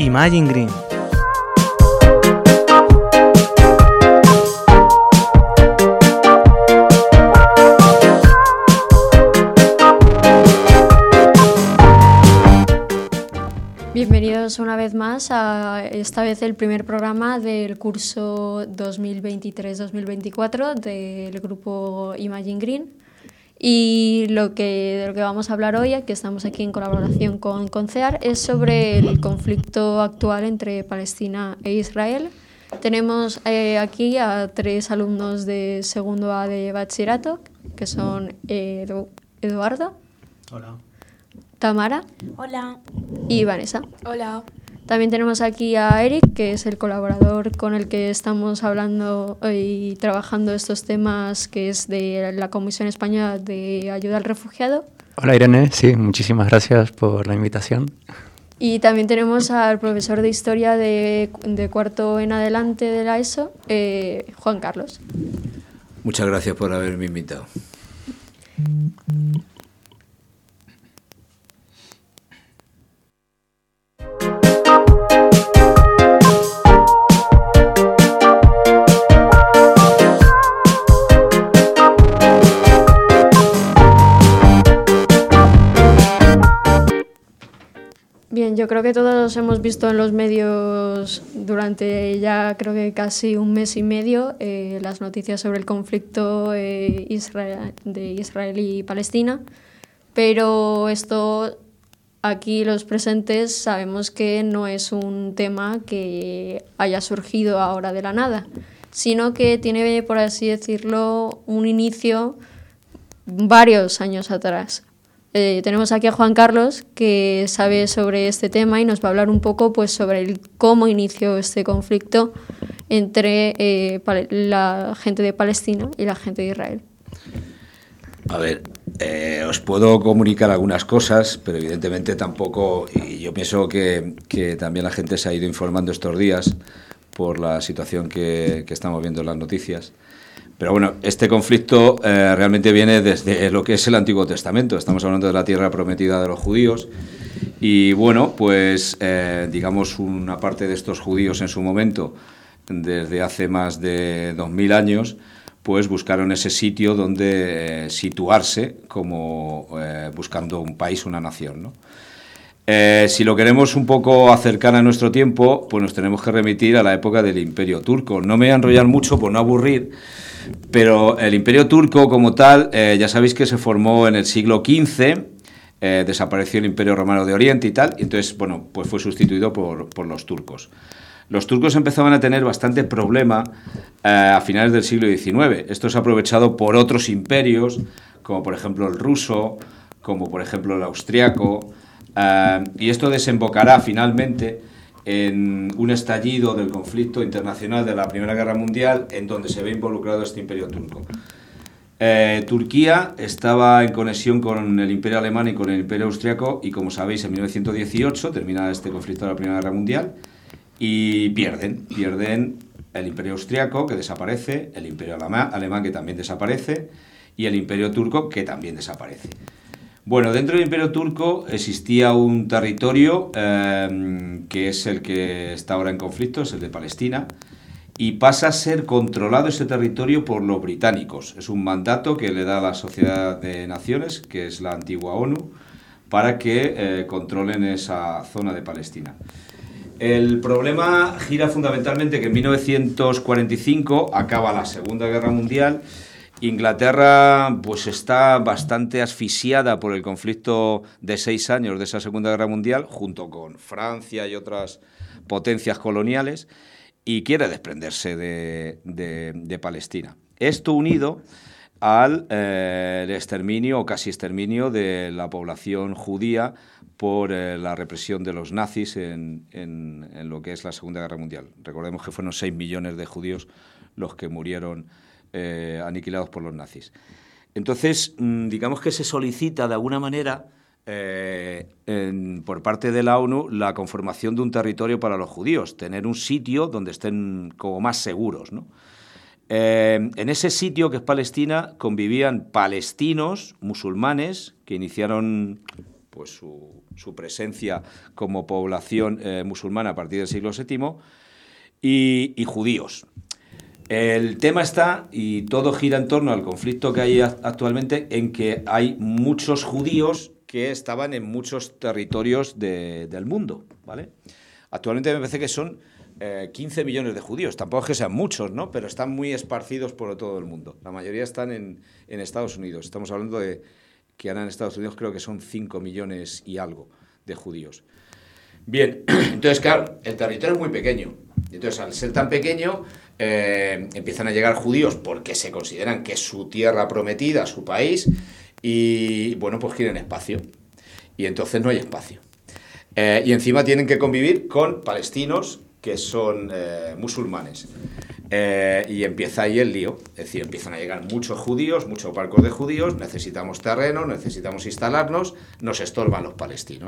Imagine Green. Bienvenidos una vez más a esta vez el primer programa del curso 2023-2024 del grupo Imagine Green. Y de lo que vamos a hablar hoy, que estamos aquí en colaboración con CEAR, es sobre el conflicto actual entre Palestina e Israel. Tenemos aquí a 3 alumnos de segundo A de bachillerato, que son Eduardo. Hola. Tamara. Hola. Y Vanessa. Hola. También tenemos aquí a Eric, que es el colaborador con el que estamos hablando y trabajando estos temas, que es de la Comisión Española de Ayuda al Refugiado. Hola Irene, sí, muchísimas gracias por la invitación. Y también tenemos al profesor de Historia de cuarto en adelante de la ESO, Juan Carlos. Muchas gracias por haberme invitado. Bien, yo creo que todos hemos visto en los medios durante ya creo que casi un mes y medio las noticias sobre el conflicto de Israel y Palestina, pero esto aquí los presentes sabemos que no es un tema que haya surgido ahora de la nada, sino que tiene, por así decirlo, un inicio varios años atrás. Tenemos aquí a Juan Carlos, que sabe sobre este tema y nos va a hablar un poco pues, sobre cómo inició este conflicto entre la gente de Palestina y la gente de Israel. A ver, os puedo comunicar algunas cosas, pero evidentemente tampoco, y yo pienso que también la gente se ha ido informando estos días por la situación que estamos viendo en las noticias. Pero bueno, este conflicto realmente viene desde lo que es el Antiguo Testamento. Estamos hablando de la tierra prometida de los judíos. Y bueno, pues digamos una parte de estos judíos en su momento, desde hace más de 2000 años, pues buscaron ese sitio donde situarse como buscando un país, una nación, ¿no? Si lo queremos un poco acercar a nuestro tiempo, pues nos tenemos que remitir a la época del Imperio Turco. No me voy a enrollar mucho por no aburrir, pero el Imperio Turco como tal, ya sabéis que se formó en el siglo XV, desapareció el Imperio Romano de Oriente y tal, y entonces, bueno, pues fue sustituido por los turcos. Los turcos empezaban a tener bastante problema a finales del siglo XIX. Esto es aprovechado por otros imperios, como por ejemplo el ruso, como por ejemplo el austriaco, y esto desembocará finalmente en un estallido del conflicto internacional de la Primera Guerra Mundial, en donde se ve involucrado este imperio turco. Turquía estaba en conexión con el imperio alemán y con el imperio austriaco, y como sabéis, en 1918 termina este conflicto de la Primera Guerra Mundial, y pierden el imperio austriaco, que desaparece, el imperio alemán, que también desaparece, y el imperio turco, que también desaparece. Bueno, dentro del Imperio Turco existía un territorio que es el que está ahora en conflicto, es el de Palestina, y pasa a ser controlado ese territorio por los británicos. Es un mandato que le da la Sociedad de Naciones, que es la antigua ONU, para que controlen esa zona de Palestina. El problema gira fundamentalmente que en 1945 acaba la Segunda Guerra Mundial. Inglaterra pues está bastante asfixiada por el conflicto de 6 años de esa Segunda Guerra Mundial, junto con Francia y otras potencias coloniales, y quiere desprenderse de Palestina. Esto unido al exterminio o casi exterminio de la población judía por la represión de los nazis en lo que es la Segunda Guerra Mundial. Recordemos que fueron 6 millones de judíos los que murieron aniquilados por los nazis. Entonces, digamos que se solicita de alguna manera por parte de la ONU la conformación de un territorio para los judíos, tener un sitio donde estén como más seguros, ¿no? En ese sitio que es Palestina convivían palestinos musulmanes que iniciaron pues su presencia como población musulmana a partir del siglo VII, y judíos. El tema está, y todo gira en torno al conflicto que hay actualmente, en que hay muchos judíos que estaban en muchos territorios del mundo, ¿vale? Actualmente me parece que son 15 millones de judíos, tampoco es que sean muchos, ¿no? Pero están muy esparcidos por todo el mundo. La mayoría están en Estados Unidos. Estamos hablando de que ahora en Estados Unidos creo que son 5 millones y algo de judíos. Bien, entonces claro, el territorio es muy pequeño. Entonces, al ser tan pequeño, empiezan a llegar judíos porque se consideran que es su tierra prometida, su país, y bueno, pues quieren espacio. Y entonces no hay espacio. Y encima tienen que convivir con palestinos que son musulmanes. Y empieza ahí el lío. Es decir, empiezan a llegar muchos judíos, muchos barcos de judíos, necesitamos terreno, necesitamos instalarnos, nos estorban los palestinos.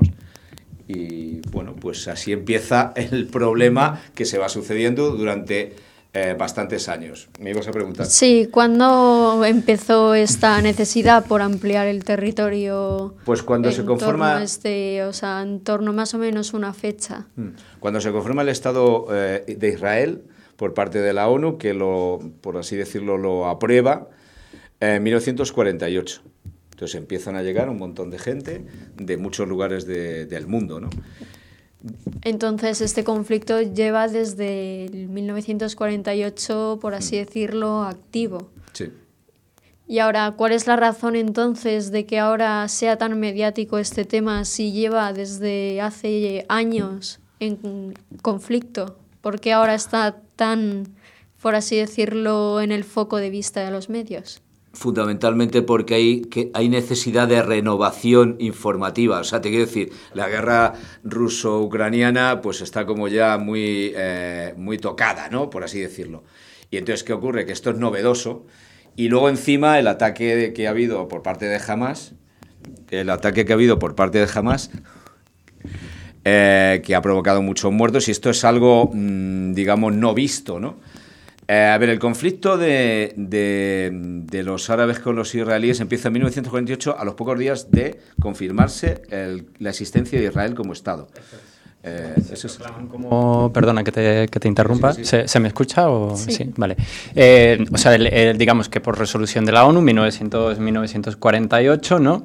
Y bueno, pues así empieza el problema que se va sucediendo durante bastantes años. ¿Me ibas a preguntar? Sí, ¿cuándo empezó esta necesidad por ampliar el territorio? Pues cuando se conforma... en torno más o menos una fecha. Cuando se conforma el Estado de Israel por parte de la ONU, que por así decirlo, lo aprueba en 1948. Entonces empiezan a llegar un montón de gente de muchos lugares del mundo, ¿no? Entonces este conflicto lleva desde el 1948, por así decirlo, activo. Sí. Y ahora, ¿cuál es la razón entonces de que ahora sea tan mediático este tema si lleva desde hace años en conflicto? ¿Por qué ahora está tan, por así decirlo, en el foco de vista de los medios? Fundamentalmente porque hay necesidad de renovación informativa. O sea, te quiero decir, la guerra ruso-ucraniana pues está como ya muy tocada, ¿no? Por así decirlo. Y entonces, ¿qué ocurre? Que esto es novedoso. Y luego encima el ataque que ha habido por parte de Hamás, que ha provocado muchos muertos, y esto es algo, digamos, no visto, ¿no? A ver, el conflicto de los árabes con los israelíes empieza en 1948, a los pocos días de confirmarse la existencia de Israel como Estado. Eso es como... Perdona que te interrumpa. Sí, sí. ¿Se me escucha? O... Sí. Sí, vale. O sea, digamos que por resolución de la ONU, 1948, ¿no?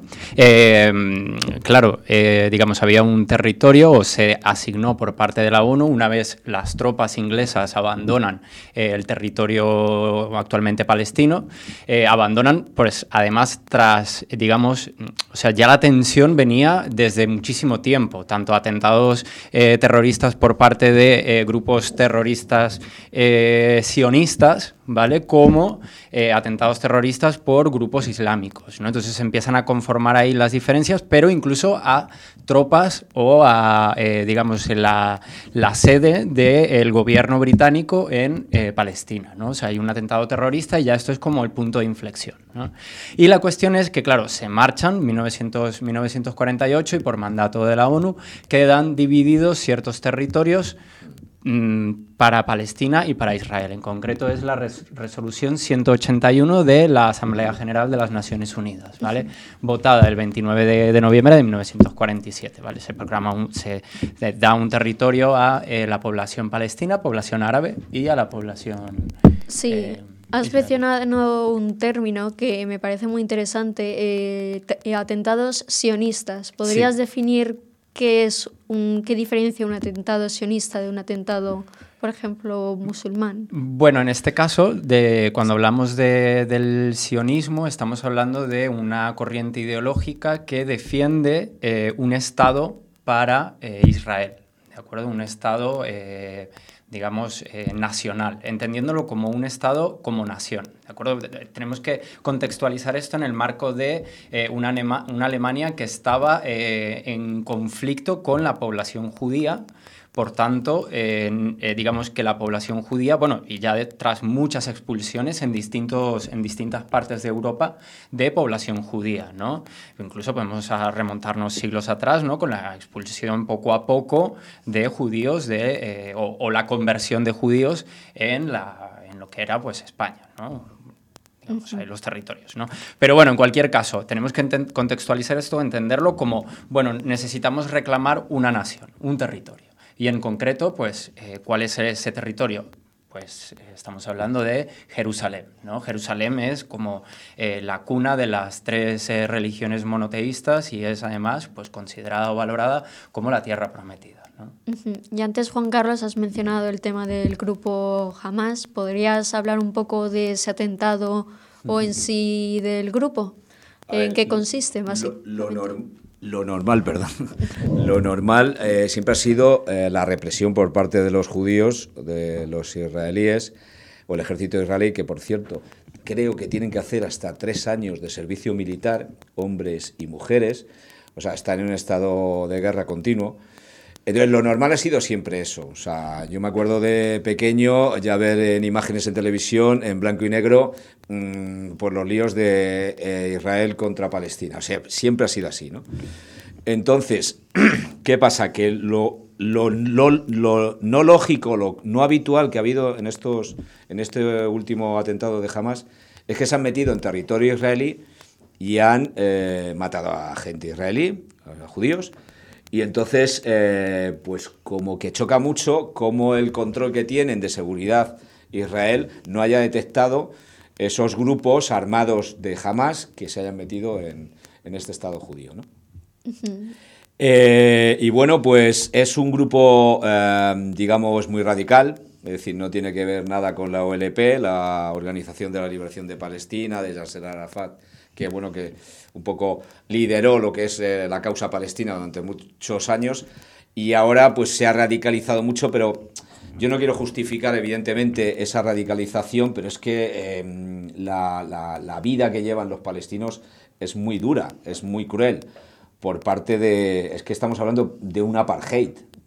Claro, digamos, había un territorio, o se asignó por parte de la ONU, una vez las tropas inglesas abandonan el territorio actualmente palestino, abandonan, pues además tras, digamos, o sea, ya la tensión venía desde muchísimo tiempo, tanto atentados terroristas por parte de grupos terroristas sionistas, ¿vale? Como atentados terroristas por grupos islámicos, ¿no? Entonces empiezan a conformar ahí las diferencias, pero incluso a tropas o a, digamos, la sede del gobierno británico en Palestina, ¿no? O sea, hay un atentado terrorista y ya esto es como el punto de inflexión, ¿no? Y la cuestión es que, claro, se marchan 1948 y por mandato de la ONU quedan divididos ciertos territorios para Palestina y para Israel. En concreto es la resolución 181 de la Asamblea General de las Naciones Unidas, ¿vale? Votada el 29 de noviembre de 1947, ¿vale? Se da un territorio a la población palestina, población árabe y a la población... Sí. Has mencionado un término que me parece muy interesante, atentados sionistas. ¿Podrías definir qué diferencia un atentado sionista de un atentado, por ejemplo, musulmán? Bueno, en este caso, cuando hablamos del sionismo, estamos hablando de una corriente ideológica que defiende un Estado para Israel, ¿de acuerdo? Un Estado... digamos, nacional, entendiéndolo como un Estado, como nación, ¿de acuerdo? Tenemos que contextualizar esto en el marco de una Alemania que estaba en conflicto con la población judía. Por tanto, digamos que la población judía, bueno, y ya tras muchas expulsiones en distintas partes de Europa de población judía, ¿no? Incluso podemos remontarnos siglos atrás, ¿no? Con la expulsión poco a poco de judíos o la conversión de judíos en lo que era, pues, España, ¿no? digamos, los territorios, ¿no? Pero bueno, en cualquier caso, tenemos que contextualizar esto, entenderlo como, bueno, necesitamos reclamar una nación, un territorio. Y en concreto, pues, ¿cuál es ese territorio? Pues estamos hablando de Jerusalén, ¿no? Jerusalén es como la cuna de las 3 religiones monoteístas y es además pues, considerada o valorada como la tierra prometida, ¿no? Y antes, Juan Carlos, has mencionado el tema del grupo Hamás. ¿Podrías hablar un poco de ese atentado o en sí del grupo? ¿En qué consiste, básicamente? Lo normal siempre ha sido la represión por parte de los judíos, de los israelíes, o el ejército israelí, que por cierto creo que tienen que hacer hasta 3 años de servicio militar, hombres y mujeres, o sea, están en un estado de guerra continuo. Entonces, lo normal ha sido siempre eso. O sea, yo me acuerdo de pequeño ya ver en imágenes en televisión, en blanco y negro, por los líos de Israel contra Palestina. O sea, siempre ha sido así, ¿no? Entonces, ¿qué pasa? Que lo no lógico, lo no habitual que ha habido en este último atentado de Hamás es que se han metido en territorio israelí y han matado a gente israelí, a judíos. Y entonces, pues como que choca mucho cómo el control que tienen de seguridad Israel no haya detectado esos grupos armados de Hamás que se hayan metido en este Estado judío, ¿no? Y bueno, pues es un grupo, digamos, muy radical, es decir, no tiene que ver nada con la OLP, la Organización de la Liberación de Palestina, de Yasser Arafat, que bueno, que un poco lideró lo que es la causa palestina durante muchos años y ahora pues se ha radicalizado mucho, pero yo no quiero justificar evidentemente esa radicalización, pero es que la vida que llevan los palestinos es muy dura, es muy cruel, por parte de... es que estamos hablando de un apartheid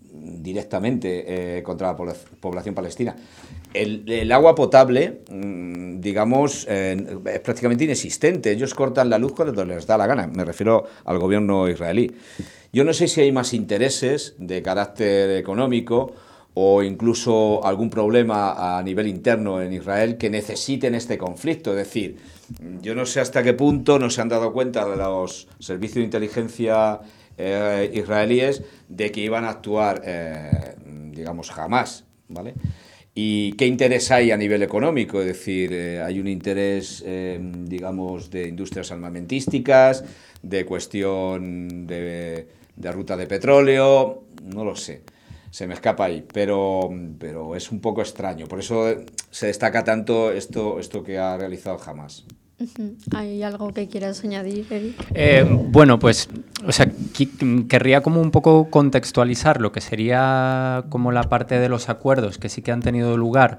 directamente contra la población palestina. El agua potable, digamos, es prácticamente inexistente. Ellos cortan la luz cuando les da la gana. Me refiero al gobierno israelí. Yo no sé si hay más intereses de carácter económico o incluso algún problema a nivel interno en Israel que necesiten este conflicto. Es decir, yo no sé hasta qué punto no se han dado cuenta de los servicios de inteligencia israelíes de que iban a actuar, digamos, jamás, ¿vale? ¿Y qué interés hay a nivel económico? Es decir, hay un interés, digamos, de industrias armamentísticas, de cuestión de ruta de petróleo, no lo sé, se me escapa ahí, pero es un poco extraño. Por eso se destaca tanto esto que ha realizado Hamás. ¿Hay algo que quieras añadir, Eric? Bueno, pues, o sea, querría como un poco contextualizar lo que sería como la parte de los acuerdos que sí que han tenido lugar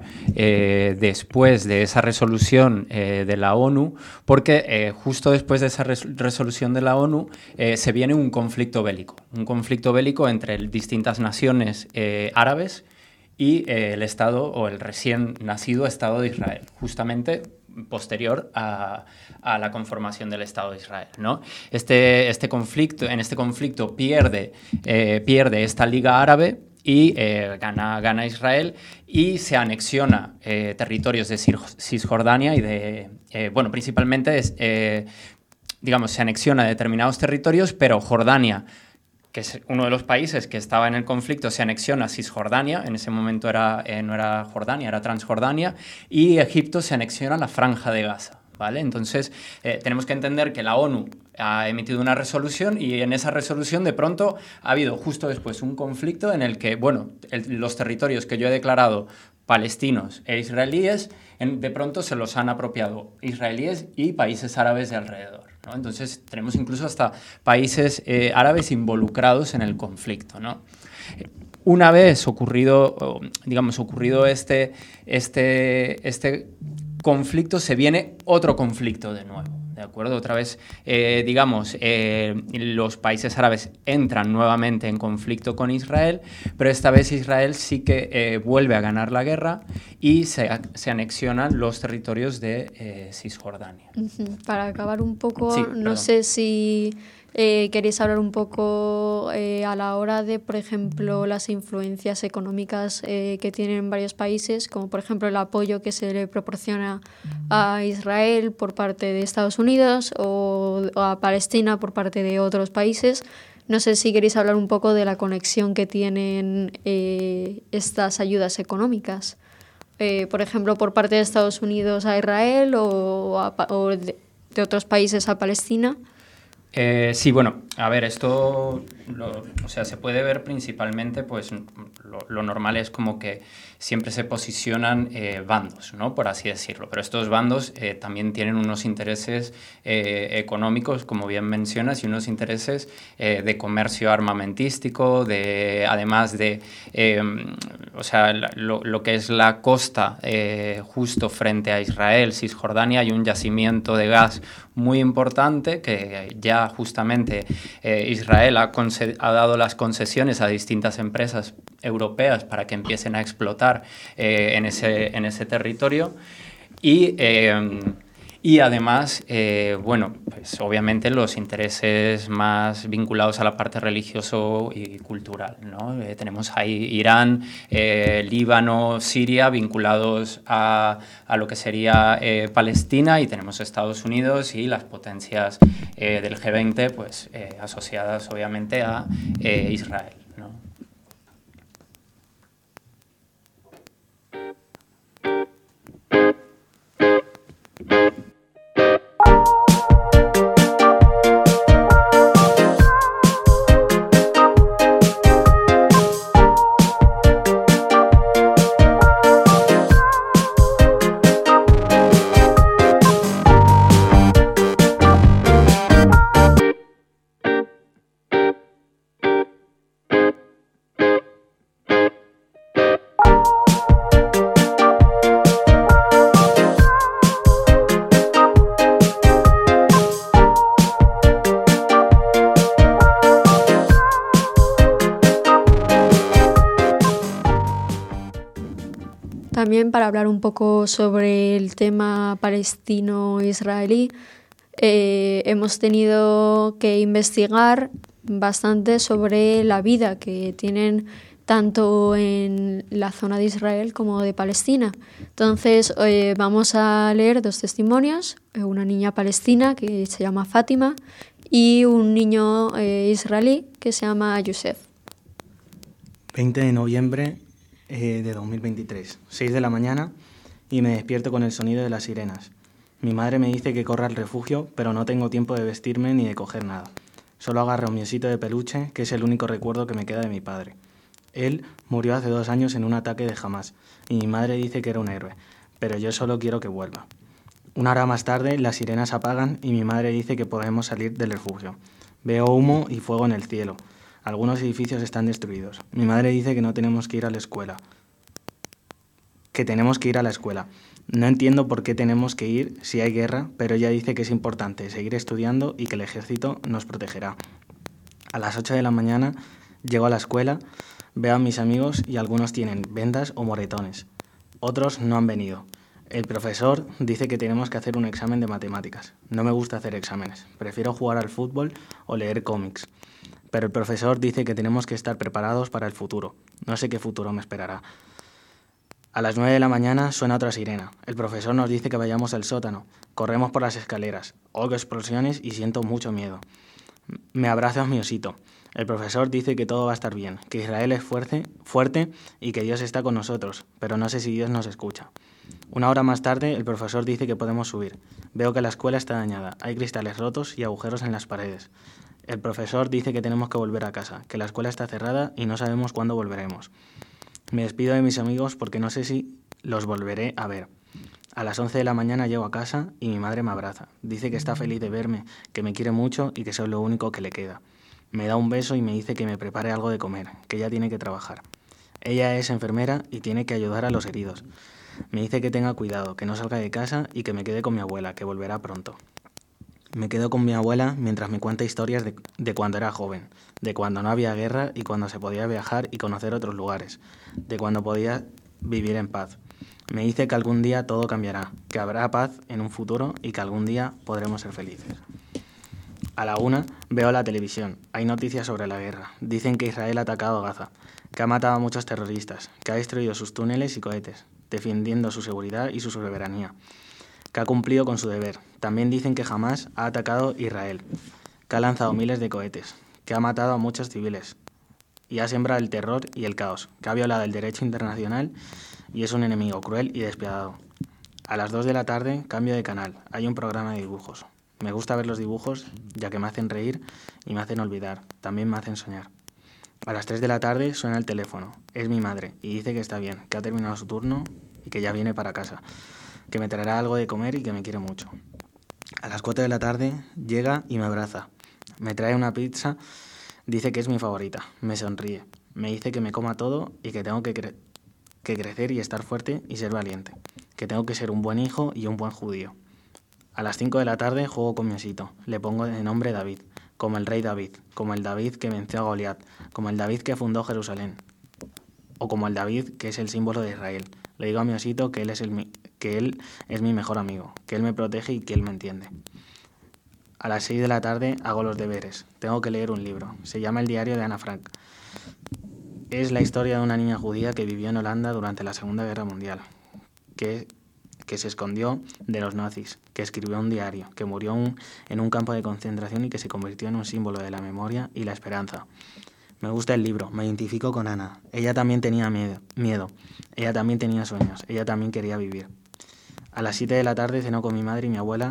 después de esa resolución de la ONU, porque justo después de esa resolución de la ONU se viene un conflicto bélico entre distintas naciones árabes y el Estado o el recién nacido Estado de Israel, justamente posterior a la conformación del Estado de Israel, ¿no? En este conflicto pierde esta Liga Árabe y gana Israel y se anexiona territorios de Cisjordania y principalmente digamos, se anexiona determinados territorios, pero Jordania, que es uno de los países que estaba en el conflicto, se anexiona a Cisjordania, en ese momento no era Jordania, era Transjordania, y Egipto se anexiona a la Franja de Gaza, ¿vale? Entonces, tenemos que entender que la ONU ha emitido una resolución y en esa resolución de pronto ha habido justo después un conflicto en el que, bueno, los territorios que yo he declarado palestinos e israelíes, de pronto se los han apropiado israelíes y países árabes de alrededor, ¿no? Entonces tenemos incluso hasta países árabes involucrados en el conflicto, ¿no? Una vez ocurrido este conflicto, se viene otro conflicto de nuevo. ¿De acuerdo? Otra vez, los países árabes entran nuevamente en conflicto con Israel, pero esta vez Israel sí que vuelve a ganar la guerra y se anexionan los territorios de Cisjordania. Para acabar un poco, Sí, no sé si queréis hablar un poco pero a la hora de, por ejemplo, las influencias económicas que tienen varios países, como por ejemplo el apoyo que se le proporciona a Israel por parte de Estados Unidos o a Palestina por parte de otros países, no sé si queréis hablar un poco de la conexión que tienen estas ayudas económicas. Por ejemplo, por parte de Estados Unidos a Israel o de otros países a Palestina. Sí, bueno, a ver, esto o sea, se puede ver principalmente, pues lo normal es como que siempre se posicionan bandos, ¿no? Por así decirlo, pero estos bandos también tienen unos intereses económicos, como bien mencionas, y unos intereses de comercio armamentístico, además de, o sea, lo que es la costa justo frente a Israel, Cisjordania, hay un yacimiento de gas muy importante que ya justamente Israel ha dado las concesiones a distintas empresas europeas para que empiecen a explotar en ese territorio y además, bueno, pues obviamente los intereses más vinculados a la parte religioso y cultural, ¿no? Tenemos ahí Irán, Líbano, Siria, vinculados a lo que sería Palestina, y tenemos Estados Unidos y las potencias del G20, pues asociadas obviamente a Israel, ¿no? También para hablar un poco sobre el tema palestino-israelí, hemos tenido que investigar bastante sobre la vida que tienen tanto en la zona de Israel como de Palestina. Entonces vamos a leer 2 testimonios, una niña palestina que se llama Fátima y un niño israelí que se llama Youssef. 20 de noviembre de 2023, 6 de la mañana, y me despierto con el sonido de las sirenas. Mi madre me dice que corra al refugio, pero no tengo tiempo de vestirme ni de coger nada. Solo agarro mi osito de peluche, que es el único recuerdo que me queda de mi padre. Él murió hace 2 años en un ataque de Hamas, y mi madre dice que era un héroe, pero yo solo quiero que vuelva. 1 hora más tarde, las sirenas apagan y mi madre dice que podemos salir del refugio. Veo humo y fuego en el cielo. Algunos edificios están destruidos. Mi madre dice que no tenemos que ir a la escuela. Que tenemos que ir a la escuela. No entiendo por qué tenemos que ir si hay guerra, pero ella dice que es importante seguir estudiando y que el ejército nos protegerá. A las 8 de la mañana llego a la escuela, veo a mis amigos y algunos tienen vendas o moretones. Otros no han venido. El profesor dice que tenemos que hacer un examen de matemáticas. No me gusta hacer exámenes. Prefiero jugar al fútbol o leer cómics. Pero el profesor dice que tenemos que estar preparados para el futuro. No sé qué futuro me esperará. A las 9 de la mañana suena otra sirena. El profesor nos dice que vayamos al sótano. Corremos por las escaleras. Oigo explosiones y siento mucho miedo. Me abrazo a mi osito. El profesor dice que todo va a estar bien, que Israel es fuerte y que Dios está con nosotros, pero no sé si Dios nos escucha. 1 hora más tarde, el profesor dice que podemos subir. Veo que la escuela está dañada. Hay cristales rotos y agujeros en las paredes. El profesor dice que tenemos que volver a casa, que la escuela está cerrada y no sabemos cuándo volveremos. Me despido de mis amigos porque no sé si los volveré a ver. A las 11 de la mañana llego a casa y mi madre me abraza. Dice que está feliz de verme, que me quiere mucho y que soy lo único que le queda. Me da un beso y me dice que me prepare algo de comer, que ella tiene que trabajar. Ella es enfermera y tiene que ayudar a los heridos. Me dice que tenga cuidado, que no salga de casa y que me quede con mi abuela, que volverá pronto. Me quedo con mi abuela mientras me cuenta historias de cuando era joven, de cuando no había guerra y cuando se podía viajar y conocer otros lugares, de cuando podía vivir en paz. Me dice que algún día todo cambiará, que habrá paz en un futuro y que algún día podremos ser felices. A la 1 veo la televisión. Hay noticias sobre la guerra. Dicen que Israel ha atacado Gaza, que ha matado a muchos terroristas, que ha destruido sus túneles y cohetes, defendiendo su seguridad y su soberanía, que ha cumplido con su deber. También dicen que Hamás ha atacado Israel, que ha lanzado miles de cohetes, que ha matado a muchos civiles y ha sembrado el terror y el caos, que ha violado el derecho internacional y es un enemigo cruel y despiadado. A las 2 de la tarde cambio de canal. Hay un programa de dibujos. Me gusta ver los dibujos ya que me hacen reír y me hacen olvidar. También me hacen soñar. A las 3 de la tarde suena el teléfono. Es mi madre y dice que está bien, que ha terminado su turno y que ya viene para casa, que me traerá algo de comer y que me quiere mucho. A las 4 de la tarde llega y me abraza. Me trae una pizza, dice que es mi favorita. Me sonríe. Me dice que me coma todo y que tengo que crecer y estar fuerte y ser valiente. Que tengo que ser un buen hijo y un buen judío. A las 5 de la tarde juego con mi osito. Le pongo de nombre David, como el rey David, como el David que venció a Goliat, como el David que fundó Jerusalén, o como el David que es el símbolo de Israel. Le digo a mi osito que él es mi mejor amigo, que él me protege y que él me entiende. A las 6 de la tarde hago los deberes. Tengo que leer un libro. Se llama El diario de Ana Frank. Es la historia de una niña judía que vivió en Holanda durante la Segunda Guerra Mundial, que se escondió de los nazis, que escribió un diario, que murió en un campo de concentración y que se convirtió en un símbolo de la memoria y la esperanza. Me gusta el libro, me identifico con Ana. Ella también tenía miedo, ella también tenía sueños, ella también quería vivir. A las 7 de la tarde ceno con mi madre y mi abuela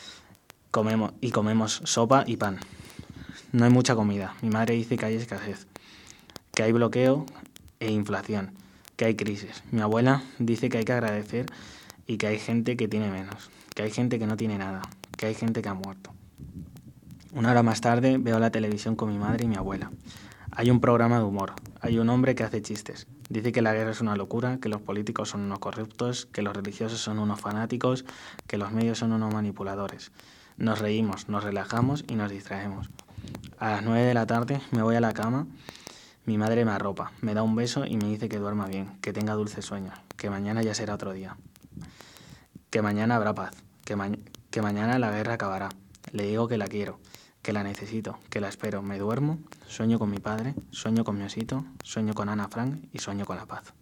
comemos sopa y pan. No hay mucha comida. Mi madre dice que hay escasez, que hay bloqueo e inflación, que hay crisis. Mi abuela dice que hay que agradecer y que hay gente que tiene menos, que hay gente que no tiene nada, que hay gente que ha muerto. Una hora más tarde veo la televisión con mi madre y mi abuela. Hay un programa de humor, hay un hombre que hace chistes. Dice que la guerra es una locura, que los políticos son unos corruptos, que los religiosos son unos fanáticos, que los medios son unos manipuladores. Nos reímos, nos relajamos y nos distraemos. A las 9 de la tarde me voy a la cama. Mi madre me arropa, me da un beso y me dice que duerma bien, que tenga dulces sueños, que mañana ya será otro día. Que mañana habrá paz, que mañana la guerra acabará. Le digo que la quiero, que la necesito, que la espero. Me duermo, sueño con mi padre, sueño con mi osito, sueño con Ana Frank y sueño con la paz.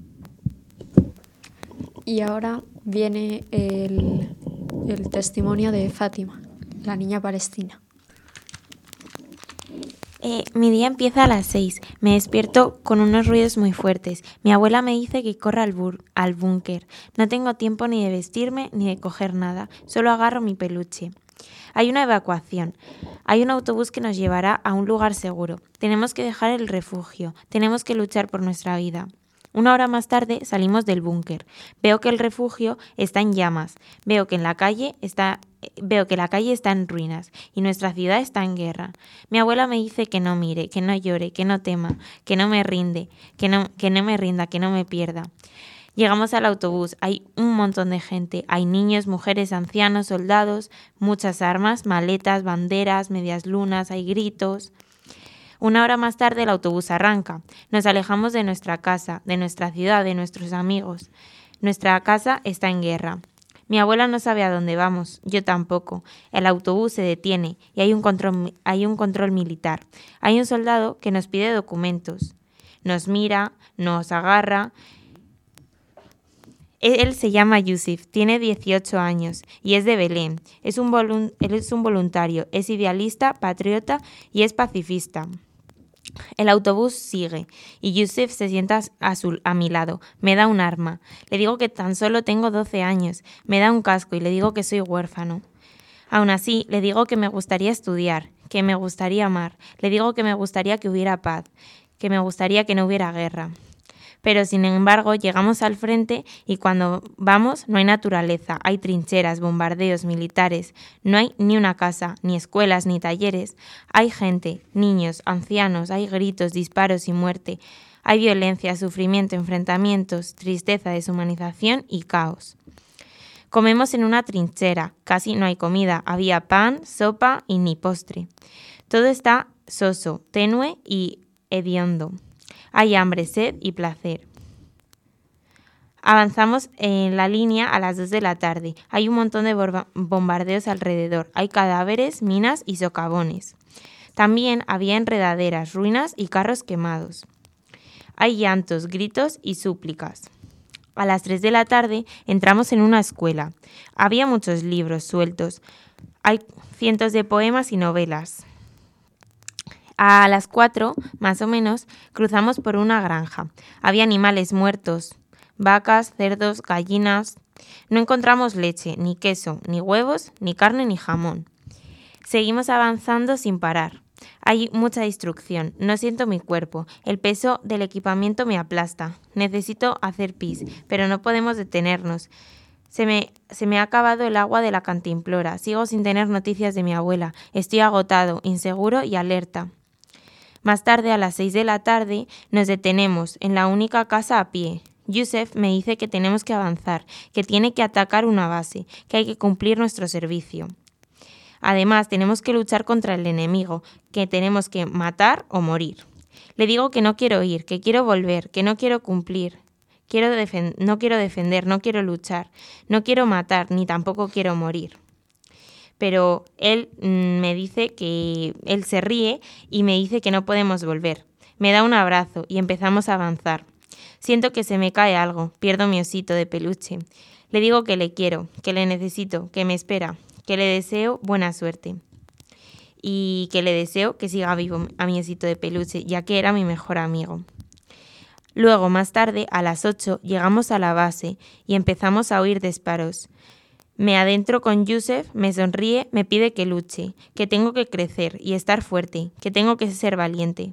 Y ahora viene el testimonio de Fátima, la niña palestina. Mi día empieza a las 6. Me despierto con unos ruidos muy fuertes. Mi abuela me dice que corra al búnker. No tengo tiempo ni de vestirme ni de coger nada. Solo agarro mi peluche. Hay una evacuación. Hay un autobús que nos llevará a un lugar seguro. Tenemos que dejar el refugio. Tenemos que luchar por nuestra vida. Una hora más tarde salimos del búnker. Veo que el refugio está en llamas. Veo que la calle está en ruinas y nuestra ciudad está en guerra. Mi abuela me dice que no mire, que no llore, que no tema, que no me rinda, que no me pierda. Llegamos al autobús, hay un montón de gente, hay niños, mujeres, ancianos, soldados, muchas armas, maletas, banderas, medias lunas, hay gritos. Una hora más tarde el autobús arranca. Nos alejamos de nuestra casa, de nuestra ciudad, de nuestros amigos. Nuestra casa está en guerra. Mi abuela no sabe a dónde vamos, yo tampoco. El autobús se detiene y hay un control militar. Hay un soldado que nos pide documentos. Nos mira, nos agarra. Él se llama Yusuf, tiene 18 años y es de Belén. Él es un voluntario, es idealista, patriota y es pacifista. El autobús sigue y Yusuf se sienta a mi lado. Me da un arma. Le digo que tan solo tengo 12 años. Me da un casco y le digo que soy huérfano. Aún así, le digo que me gustaría estudiar, que me gustaría amar. Le digo que me gustaría que hubiera paz, que me gustaría que no hubiera guerra. Pero, sin embargo, llegamos al frente y cuando vamos no hay naturaleza, hay trincheras, bombardeos militares, no hay ni una casa, ni escuelas, ni talleres. Hay gente, niños, ancianos, hay gritos, disparos y muerte. Hay violencia, sufrimiento, enfrentamientos, tristeza, deshumanización y caos. Comemos en una trinchera, casi no hay comida, había pan, sopa y ni postre. Todo está soso, tenue y hediondo. Hay hambre, sed y placer. Avanzamos en la línea a las 2 de la tarde. Hay un montón de bombardeos alrededor. Hay cadáveres, minas y socavones. También había enredaderas, ruinas y carros quemados. Hay llantos, gritos y súplicas. A las 3 de la tarde entramos en una escuela. Había muchos libros sueltos. Hay cientos de poemas y novelas. A las 4, más o menos, cruzamos por una granja. Había animales muertos, vacas, cerdos, gallinas. No encontramos leche, ni queso, ni huevos, ni carne, ni jamón. Seguimos avanzando sin parar. Hay mucha destrucción. No siento mi cuerpo. El peso del equipamiento me aplasta. Necesito hacer pis, pero no podemos detenernos. Se me ha acabado el agua de la cantimplora. Sigo sin tener noticias de mi abuela. Estoy agotado, inseguro y alerta. Más tarde, a las 6 de la tarde, nos detenemos en la única casa a pie. Yusef me dice que tenemos que avanzar, que tiene que atacar una base, que hay que cumplir nuestro servicio. Además, tenemos que luchar contra el enemigo, que tenemos que matar o morir. Le digo que no quiero ir, que quiero volver, que no quiero cumplir. No quiero defender, no quiero luchar, no quiero matar, ni tampoco quiero morir. Pero él me dice que él se ríe y me dice que no podemos volver. Me da un abrazo y empezamos a avanzar. Siento que se me cae algo, pierdo mi osito de peluche. Le digo que le quiero, que le necesito, que me espera, que le deseo buena suerte y que le deseo que siga vivo a mi osito de peluche, ya que era mi mejor amigo. Luego, más tarde, a las 8, llegamos a la base y empezamos a oír disparos. Me adentro con Yusef, me sonríe, me pide que luche, que tengo que crecer y estar fuerte, que tengo que ser valiente.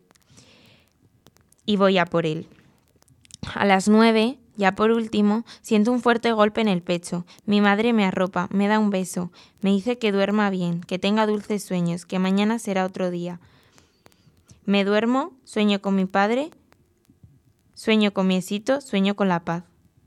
Y voy a por él. A las 9, ya por último, siento un fuerte golpe en el pecho. Mi madre me arropa, me da un beso, me dice que duerma bien, que tenga dulces sueños, que mañana será otro día. Me duermo, sueño con mi padre, sueño con mi osito, sueño con la paz.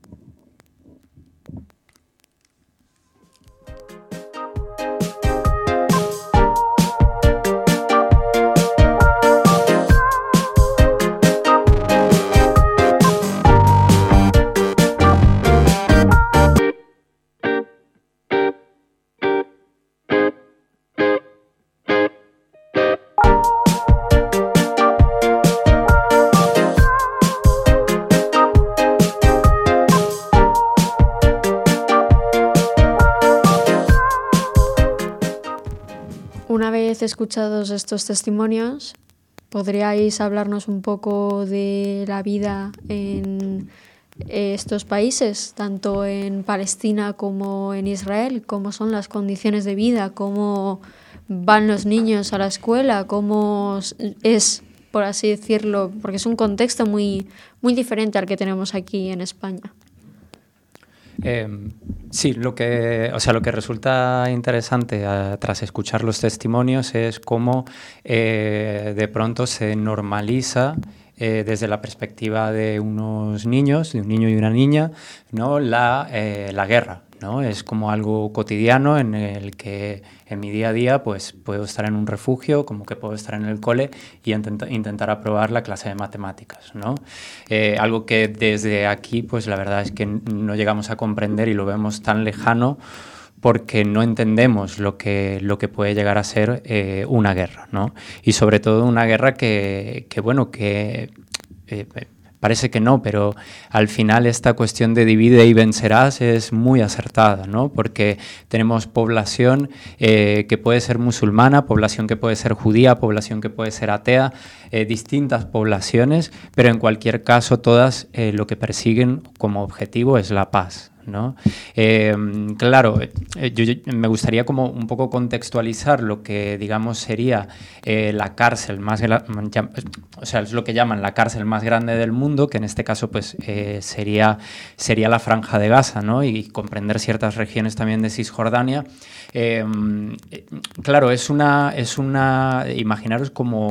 Una vez escuchados estos testimonios, ¿podríais hablarnos un poco de la vida en estos países, tanto en Palestina como en Israel? ¿Cómo son las condiciones de vida? ¿Cómo van los niños a la escuela? ¿Cómo es, por así decirlo? Porque es un contexto muy, muy diferente al que tenemos aquí en España. Sí, lo que resulta interesante tras escuchar los testimonios es cómo de pronto se normaliza desde la perspectiva de unos niños, de un niño y una niña, ¿no? la guerra, ¿no? Es como algo cotidiano en el que en mi día a día pues puedo estar en un refugio, como que puedo estar en el cole y intentar aprobar la clase de matemáticas, ¿no? Algo que desde aquí pues la verdad es que no llegamos a comprender y lo vemos tan lejano porque no entendemos lo que puede llegar a ser una guerra, ¿no? Y sobre todo una guerra que parece que no, pero al final esta cuestión de divide y vencerás es muy acertada, ¿no? Porque tenemos población que puede ser musulmana, población que puede ser judía, población que puede ser atea, distintas poblaciones, pero en cualquier caso todas lo que persiguen como objetivo es la paz, ¿no? Claro, yo me gustaría como un poco contextualizar lo que digamos sería la cárcel más es lo que llaman la cárcel más grande del mundo, que en este caso pues sería la Franja de Gaza, ¿no? Y comprender ciertas regiones también de Cisjordania. Claro, es una imaginaros como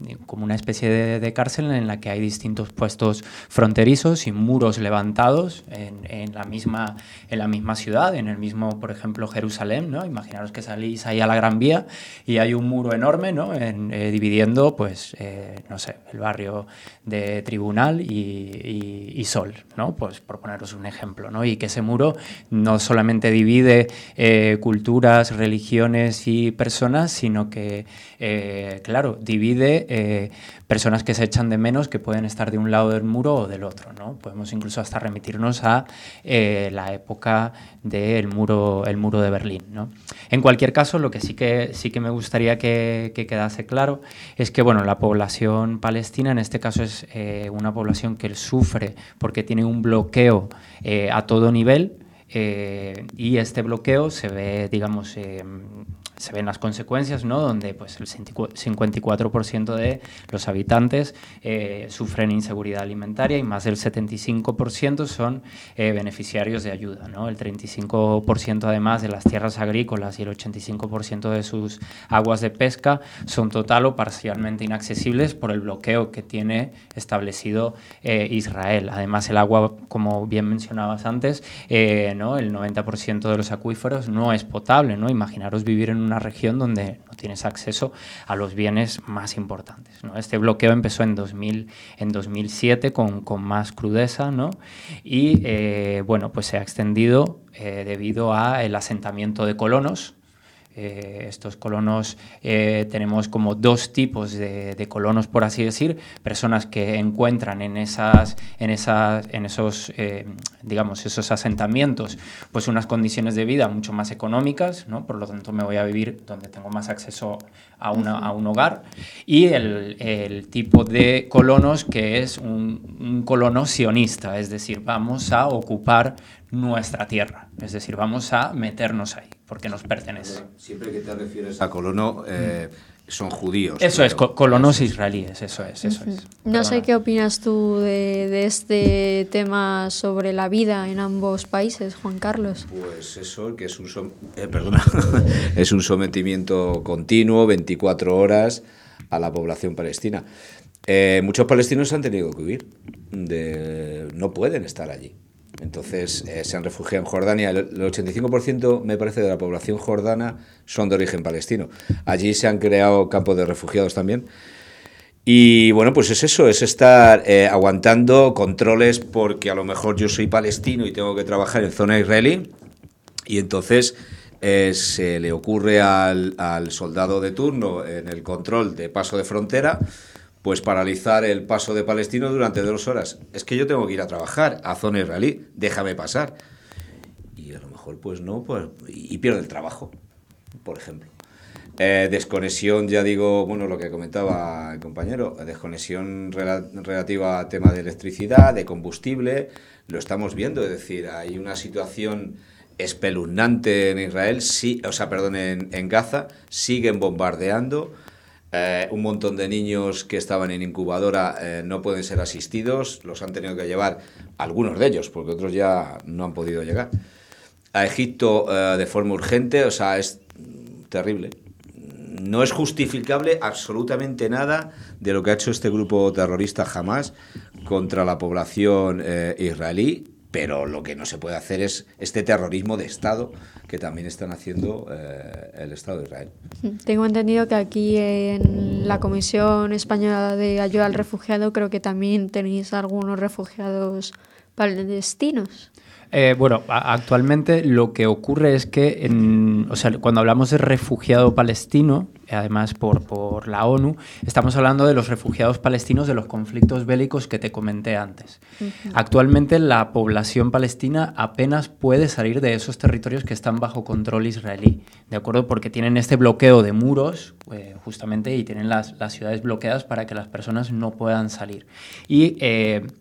como una especie de cárcel en la que hay distintos puestos fronterizos y muros levantados en la misma ciudad, en el mismo, por ejemplo, Jerusalén, ¿no? Imaginaros que salís ahí a la Gran Vía y hay un muro enorme, ¿no? Dividiendo, pues, no sé, el barrio de Tribunal y Sol, ¿no? Pues por poneros un ejemplo, ¿no? Y que ese muro no solamente divide culturas, religiones y personas, sino que, claro, divide personas que se echan de menos, que pueden estar de un lado del muro o del otro, ¿no? Podemos incluso hasta remitirnos a la época del muro de Berlín, ¿no? En cualquier caso, lo que sí que me gustaría que quedase claro es que, bueno, la población palestina en este caso es una población que sufre porque tiene un bloqueo a todo nivel, y este bloqueo se ve, digamos, se ven las consecuencias, ¿no? Donde pues, el 54% de los habitantes sufren inseguridad alimentaria y más del 75% son beneficiarios de ayuda, ¿no? El 35% además de las tierras agrícolas y el 85% de sus aguas de pesca son total o parcialmente inaccesibles por el bloqueo que tiene establecido Israel. Además, el agua, como bien mencionabas antes, ¿no? El 90% de los acuíferos no es potable, ¿no? Imaginaros vivir en una región donde no tienes acceso a los bienes más importantes, ¿no? Este bloqueo empezó en 2007 con más crudeza, ¿no? Y bueno, pues se ha extendido debido al asentamiento de colonos. Estos colonos, tenemos como dos tipos de colonos, por así decir, personas que encuentran en esos digamos, esos asentamientos, pues unas condiciones de vida mucho más económicas, ¿no? Por lo tanto me voy a vivir donde tengo más acceso a un hogar, y el tipo de colonos que es un colono sionista, es decir, vamos a ocupar nuestra tierra, es decir, vamos a meternos ahí porque nos pertenece. Siempre que te refieres a colono, son judíos. Eso claro. Es, colonos israelíes, eso es. No sé qué opinas tú de este tema sobre la vida en ambos países, Juan Carlos. Pues eso, que es es un sometimiento continuo, 24 horas, a la población palestina. Muchos palestinos han tenido que huir, no pueden estar allí. Entonces se han refugiado en Jordania. El 85% me parece de la población jordana son de origen palestino. Allí se han creado campos de refugiados también. Y bueno, pues es eso, es estar aguantando controles porque a lo mejor yo soy palestino y tengo que trabajar en zona israelí, y entonces se le ocurre al soldado de turno en el control de paso de frontera pues paralizar el paso de palestinos durante 2 horas. Es que yo tengo que ir a trabajar a zona israelí, déjame pasar. Y a lo mejor pues no, pues, y pierde el trabajo, por ejemplo. Desconexión, ya digo, bueno, lo que comentaba el compañero, desconexión relativa a tema de electricidad, de combustible, lo estamos viendo, es decir, hay una situación espeluznante en Israel, en Gaza, siguen bombardeando. Un montón de niños que estaban en incubadora no pueden ser asistidos, los han tenido que llevar, algunos de ellos, porque otros ya no han podido llegar, a Egipto de forma urgente. O sea, es terrible. No es justificable absolutamente nada de lo que ha hecho este grupo terrorista Hamás contra la población israelí, pero lo que no se puede hacer es este terrorismo de Estado que también están haciendo el Estado de Israel. Tengo entendido que aquí en la Comisión Española de Ayuda al Refugiado creo que también tenéis algunos refugiados palestinos. Bueno, actualmente lo que ocurre es que cuando hablamos de refugiado palestino, además por la ONU, estamos hablando de los refugiados palestinos de los conflictos bélicos que te comenté antes. Uh-huh. Actualmente la población palestina apenas puede salir de esos territorios que están bajo control israelí, ¿de acuerdo? Porque tienen este bloqueo de muros, justamente, y tienen las ciudades bloqueadas para que las personas no puedan salir. Y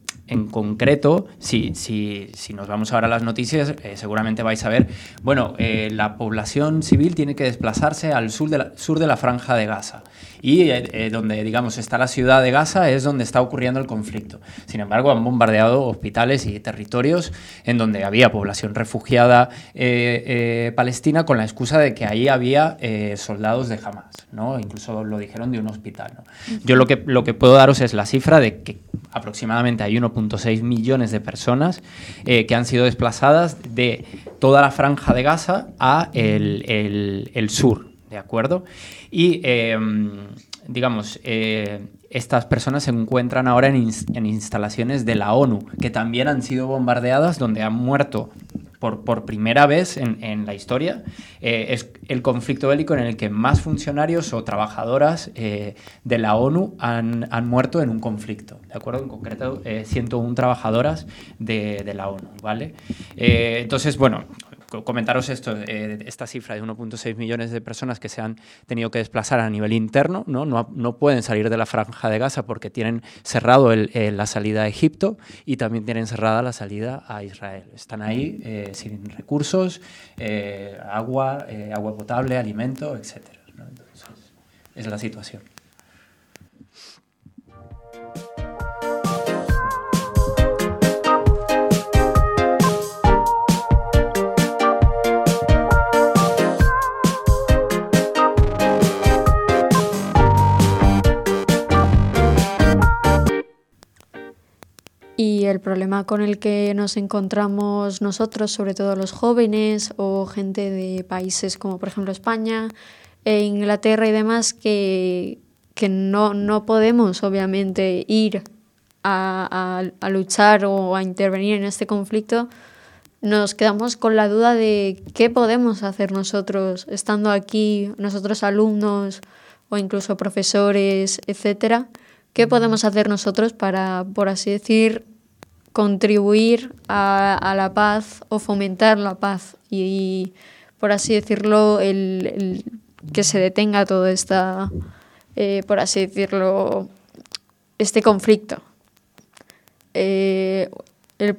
en concreto, si nos vamos ahora a las noticias, seguramente vais a ver, bueno, la población civil tiene que desplazarse al sur de la Franja de Gaza. Y donde, digamos, está la ciudad de Gaza es donde está ocurriendo el conflicto. Sin embargo, han bombardeado hospitales y territorios en donde había población refugiada palestina con la excusa de que ahí había soldados de Hamas, ¿no? Incluso lo dijeron de un hospital, ¿no? Yo lo que puedo daros es la cifra de que aproximadamente hay 1,6 millones de personas que han sido desplazadas de toda la Franja de Gaza a el sur, ¿de acuerdo? Y, digamos, estas personas se encuentran ahora en instalaciones de la ONU, que también han sido bombardeadas, donde han muerto por primera vez en la historia. Es el conflicto bélico en el que más funcionarios o trabajadoras de la ONU han muerto en un conflicto, ¿de acuerdo? En concreto, 101 trabajadoras de la ONU, ¿vale? Entonces, bueno, comentaros esto, esta cifra de 1,6 millones de personas que se han tenido que desplazar a nivel interno, no pueden salir de la Franja de Gaza porque tienen cerrado la salida a Egipto y también tienen cerrada la salida a Israel. Están ahí sin recursos, agua potable, alimento, etc., ¿no? Entonces, es la situación. Y el problema con el que nos encontramos nosotros, sobre todo los jóvenes o gente de países como por ejemplo España, Inglaterra y demás, que no podemos obviamente ir a luchar o a intervenir en este conflicto, nos quedamos con la duda de qué podemos hacer nosotros estando aquí, nosotros alumnos o incluso profesores, etcétera. ¿Qué podemos hacer nosotros para, por así decir, contribuir a la paz o fomentar la paz y por así decirlo, que se detenga todo por así decirlo, este conflicto? Yo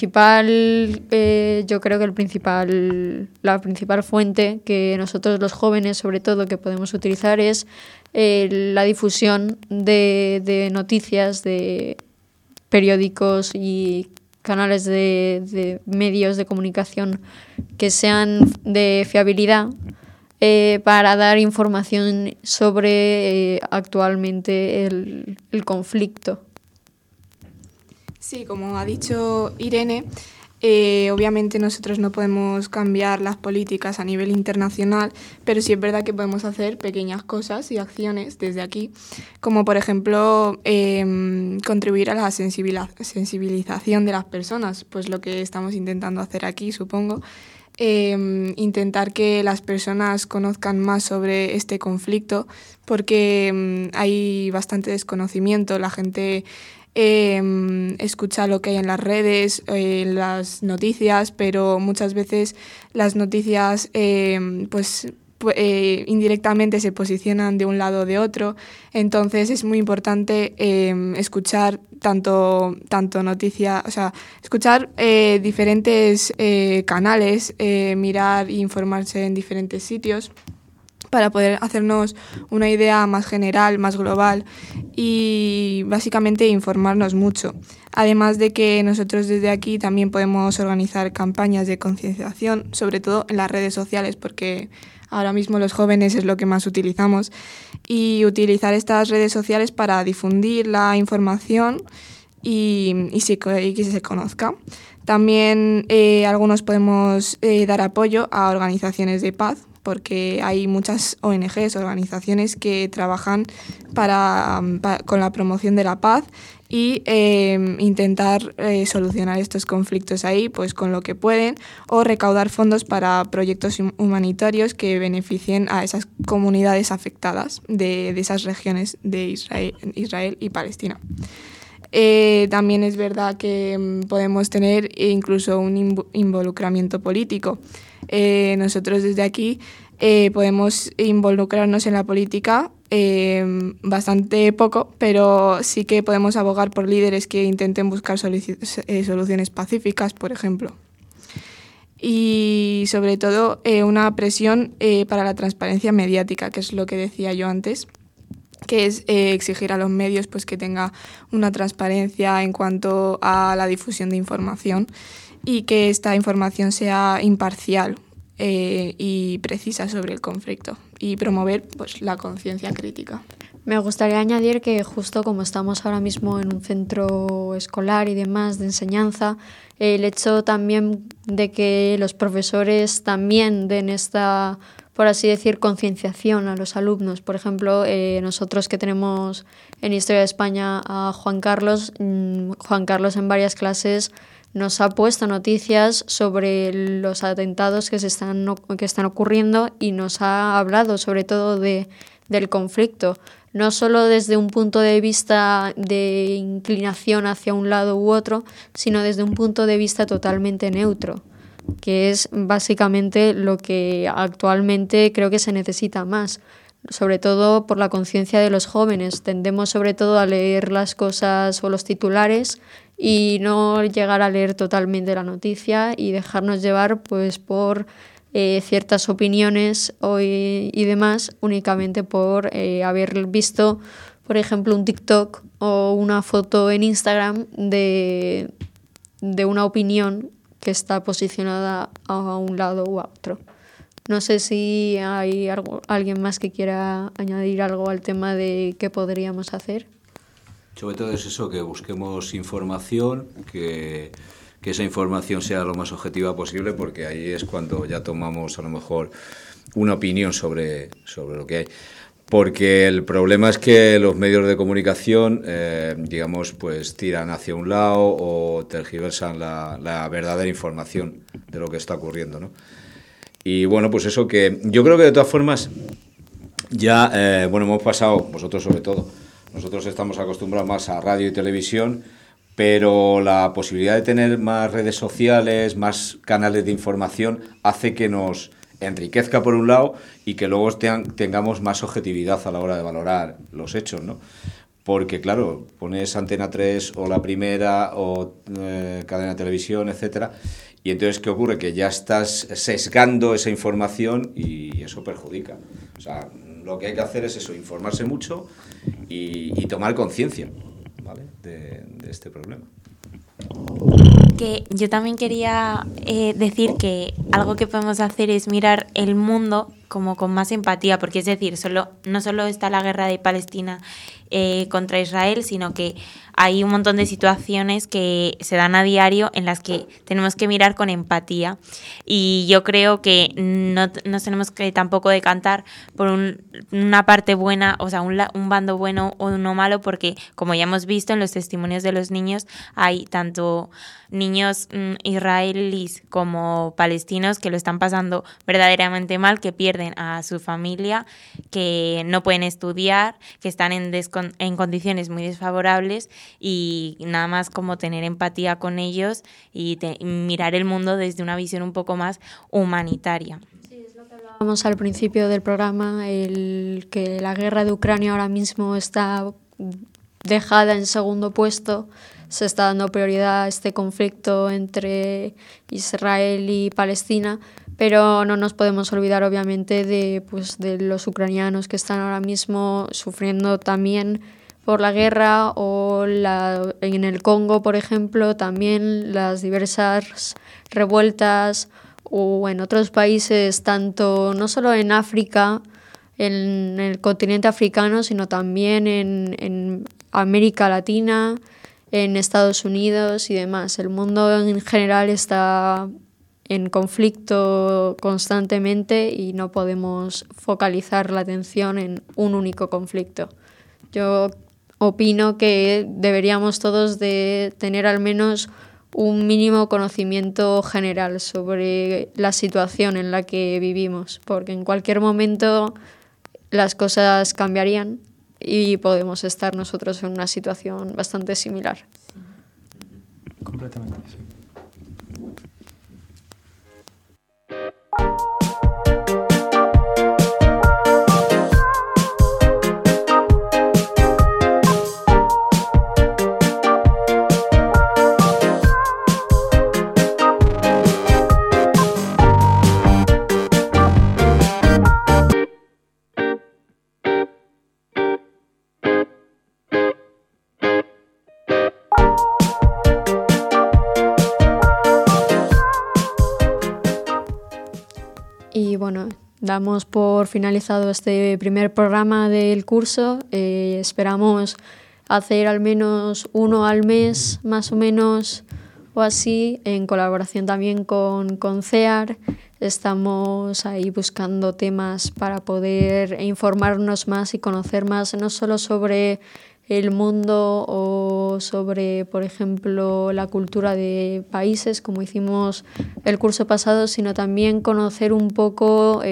creo que la principal fuente que nosotros los jóvenes, sobre todo, que podemos utilizar es la difusión de noticias, de periódicos y canales de medios de comunicación que sean de fiabilidad para dar información sobre actualmente el conflicto. Sí, como ha dicho Irene, obviamente nosotros no podemos cambiar las políticas a nivel internacional, pero sí es verdad que podemos hacer pequeñas cosas y acciones desde aquí, como por ejemplo contribuir a la sensibilización de las personas, pues lo que estamos intentando hacer aquí, supongo. Intentar que las personas conozcan más sobre este conflicto, porque hay bastante desconocimiento. La gente escucha lo que hay en las redes, en las noticias, pero muchas veces las noticias indirectamente se posicionan de un lado o de otro. Entonces es muy importante escuchar tanto noticias, o sea, escuchar diferentes canales, mirar e informarse en diferentes sitios para poder hacernos una idea más general, más global y básicamente informarnos mucho. Además de que nosotros desde aquí también podemos organizar campañas de concienciación, sobre todo en las redes sociales, porque ahora mismo los jóvenes es lo que más utilizamos, y utilizar estas redes sociales para difundir la información y que se conozca. También algunos podemos dar apoyo a organizaciones de paz, porque hay muchas ONGs, organizaciones que trabajan con la promoción de la paz y intentar solucionar estos conflictos ahí pues con lo que pueden, o recaudar fondos para proyectos humanitarios que beneficien a esas comunidades afectadas de esas regiones de Israel y Palestina. También es verdad que podemos tener incluso un involucramiento político. Nosotros desde aquí podemos involucrarnos en la política bastante poco, pero sí que podemos abogar por líderes que intenten buscar soluciones pacíficas, por ejemplo. Y sobre todo una presión para la transparencia mediática, que es lo que decía yo antes, que es exigir a los medios pues, que tenga una transparencia en cuanto a la difusión de información y que esta información sea imparcial y precisa sobre el conflicto y promover pues, la conciencia crítica. Me gustaría añadir que justo como estamos ahora mismo en un centro escolar y demás de enseñanza, el hecho también de que los profesores también den esta, por así decir, concienciación a los alumnos. Por ejemplo, nosotros que tenemos en Historia de España a Juan Carlos en varias clases nos ha puesto noticias sobre los atentados que están ocurriendo y nos ha hablado sobre todo del conflicto, no solo desde un punto de vista de inclinación hacia un lado u otro, sino desde un punto de vista totalmente neutro, que es básicamente lo que actualmente creo que se necesita más, sobre todo por la conciencia de los jóvenes. Tendemos sobre todo a leer las cosas o los titulares y no llegar a leer totalmente la noticia y dejarnos llevar pues por ciertas opiniones y demás únicamente por haber visto, por ejemplo, un TikTok o una foto en Instagram de una opinión que está posicionada a un lado u a otro. No sé si hay alguien más que quiera añadir algo al tema de qué podríamos hacer. Sobre todo es eso, que busquemos información, que esa información sea lo más objetiva posible, porque ahí es cuando ya tomamos a lo mejor una opinión sobre lo que hay. Porque el problema es que los medios de comunicación, digamos, pues tiran hacia un lado o tergiversan la verdadera información de lo que está ocurriendo, ¿no? Y bueno, pues eso que yo creo que de todas formas ya, hemos pasado, vosotros sobre todo, nosotros estamos acostumbrados más a radio y televisión, pero la posibilidad de tener más redes sociales, más canales de información, hace que nos enriquezca por un lado y que luego tengamos más objetividad a la hora de valorar los hechos, ¿no? Porque, claro, pones Antena 3 o La Primera o Cadena Televisión, etcétera, y entonces, ¿qué ocurre? Que ya estás sesgando esa información y eso perjudica. O sea, lo que hay que hacer es eso, informarse mucho y tomar conciencia, ¿vale?, de este problema. Que yo también quería decir que algo que podemos hacer es mirar el mundo como con más empatía, porque es decir, no solo está la guerra de Palestina contra Israel, sino que hay un montón de situaciones que se dan a diario en las que tenemos que mirar con empatía, y yo creo que no tenemos que tampoco decantar por una parte buena, o sea, un bando bueno o uno malo, porque como ya hemos visto en los testimonios de los niños, hay tanto niños israelíes como palestinos que lo están pasando verdaderamente mal, que pierden a su familia, que no pueden estudiar, que están en condiciones muy desfavorables, y nada más como tener empatía con ellos y mirar el mundo desde una visión un poco más humanitaria. Sí, es lo que hablábamos al principio del programa, que la guerra de Ucrania ahora mismo está dejada en segundo puesto. Se está dando prioridad a este conflicto entre Israel y Palestina, pero no nos podemos olvidar obviamente de los ucranianos que están ahora mismo sufriendo también por la guerra, o en el Congo, por ejemplo, también las diversas revueltas, o en otros países, tanto no solo en África, en el continente africano, sino también en América Latina, en Estados Unidos y demás. El mundo en general está en conflicto constantemente y no podemos focalizar la atención en un único conflicto. Yo opino que deberíamos todos de tener al menos un mínimo conocimiento general sobre la situación en la que vivimos, porque en cualquier momento las cosas cambiarían y podemos estar nosotros en una situación bastante similar. Completamente, sí. Y bueno, damos por finalizado este primer programa del curso. Esperamos hacer al menos uno al mes, más o menos, o así, en colaboración también con CEAR. Estamos ahí buscando temas para poder informarnos más y conocer más, no solo sobre el mundo o sobre, por ejemplo, la cultura de países, como hicimos el curso pasado, sino también conocer un poco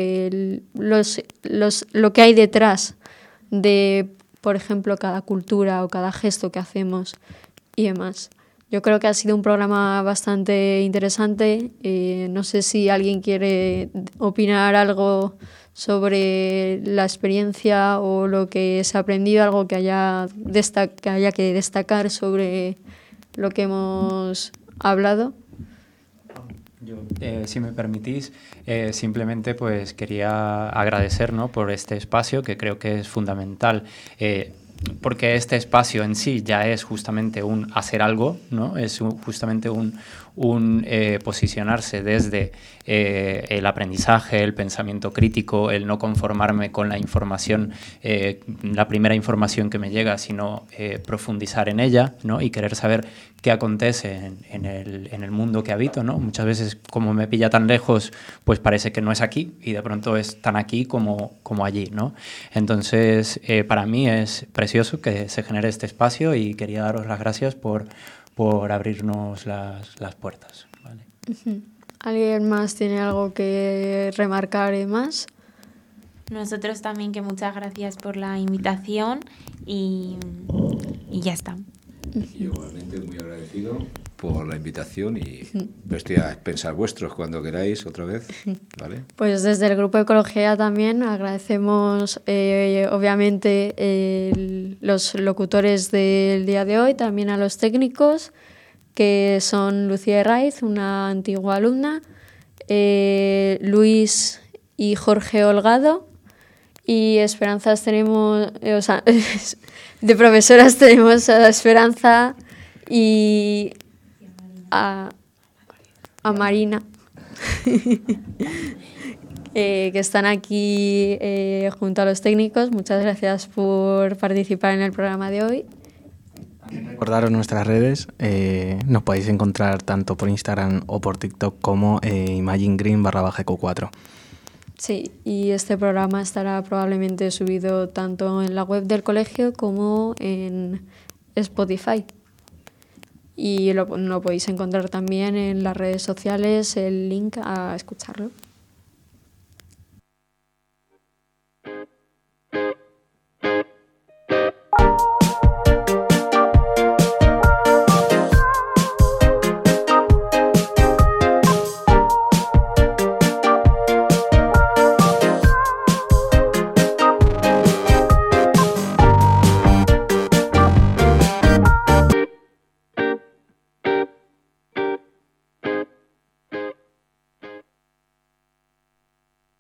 lo que hay detrás de, por ejemplo, cada cultura o cada gesto que hacemos y demás. Yo creo que ha sido un programa bastante interesante. No sé si alguien quiere opinar algo sobre la experiencia o lo que se ha aprendido, algo que haya que destacar sobre lo que hemos hablado. Yo, si me permitís, simplemente pues quería agradecer, ¿no?, por este espacio, que creo que es fundamental. Porque este espacio en sí ya es justamente un hacer algo, ¿no? Es justamente un posicionarse desde el aprendizaje, el pensamiento crítico, el no conformarme con la información, la primera información que me llega, sino profundizar en ella, ¿no? Y querer saber qué acontece en el mundo que habito, ¿no? Muchas veces, como me pilla tan lejos, pues parece que no es aquí y de pronto es tan aquí como allí, ¿no? Entonces, para mí es precioso que se genere este espacio y quería daros las gracias por abrirnos las puertas, ¿vale? ¿Alguien más tiene algo que remarcar más? Nosotros también, que muchas gracias por la invitación y ya está. Igualmente muy agradecido por la invitación y estoy a expensas vuestros cuando queráis otra vez, ¿vale? Pues desde el Grupo de Ecología también agradecemos obviamente los locutores del día de hoy, también a los técnicos, que son Lucía Herraiz, una antigua alumna, Luis y Jorge Holgado, y Esperanzas tenemos, de profesoras tenemos a Esperanza y a Marina, que están aquí junto a los técnicos. Muchas gracias por participar en el programa de hoy. Recordaros nuestras redes, nos podéis encontrar tanto por Instagram o por TikTok como imaginegreen_eco4. Sí, y este programa estará probablemente subido tanto en la web del colegio como en Spotify. Y lo podéis encontrar también en las redes sociales, el link a escucharlo.